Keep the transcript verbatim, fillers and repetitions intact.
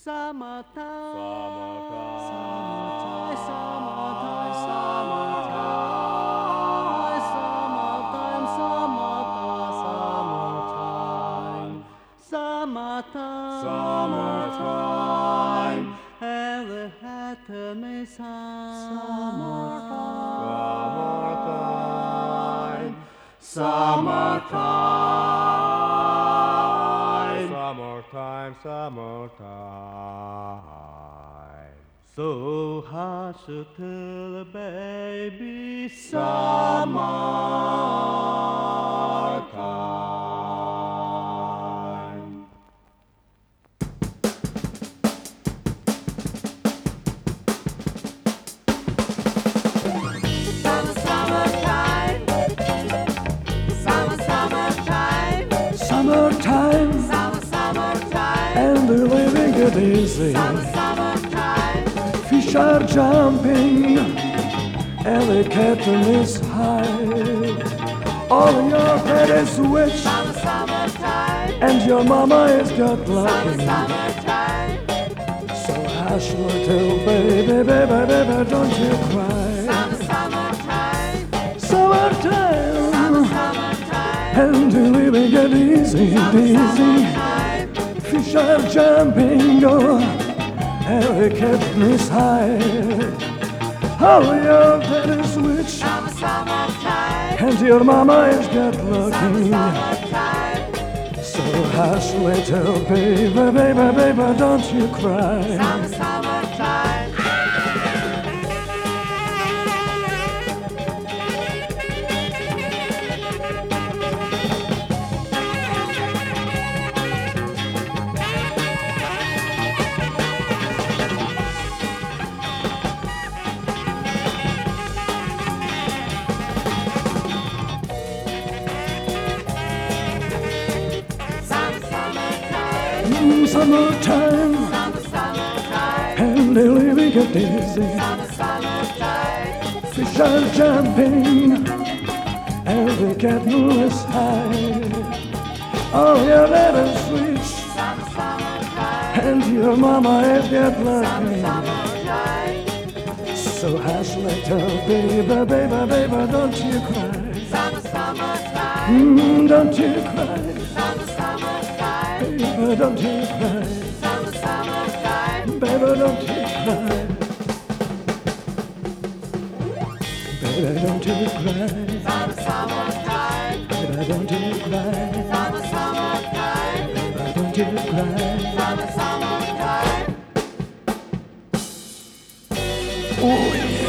Summertime, Summertime, summertime, summertime, summertime, summertime, Summertime, and the autumn is high. Summertime, summertime, summertime, summertime. So hush till the baby Summertime. Summertime, Summer, summertime, and the living get easy. summer, summertime, Fish are jumping, and the curtain is high. All your head is witch, summer, summertime, and your mama is good summer, looking. summertime, So hush, little baby, baby, baby, don't you cry. summer, summertime, Summertime, summertime, and the living get easy, easy. summertime, Fish are jumping, oh, and the curtain is high. All your head is witch, summer, summertime, and your mama is good looking. summertime, So hush, little baby, baby, baby, don't you cry. summer, summertime. Summer, summertime, Mm, summertime, summer, summertime, and the living get dizzy. summer, summertime, Fish are jumping, and the curtain is high. Oh, your little sweet, summer, summertime, and your mama is good looking. summertime, So hush, little baby, baby, baby, don't you cry. summer, summertime, Mm, don't you cry, summer, summertime, baby, don't you cry. summer, summertime, Baby, don't you cry. Baby, don't you cry. summer, summertime, Baby, don't you cry. summer, summertime, Baby, don't you cry. summer, summertime. Oh, yeah.